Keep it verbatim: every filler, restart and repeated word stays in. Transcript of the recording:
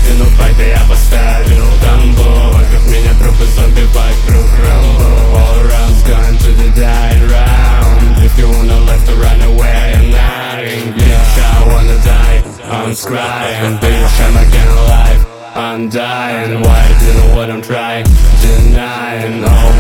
Выкинул факты, я поставил тамбу. Вокруг меня трупы зомби, вокруг Рамбо. All rounds going to the dying round. If you wanna left or run away, I'm nodding. Bitch, I wanna die, I'm crying. Bitch, I'm again alive, I'm dying. Why do you know what I'm trying? Denying, oh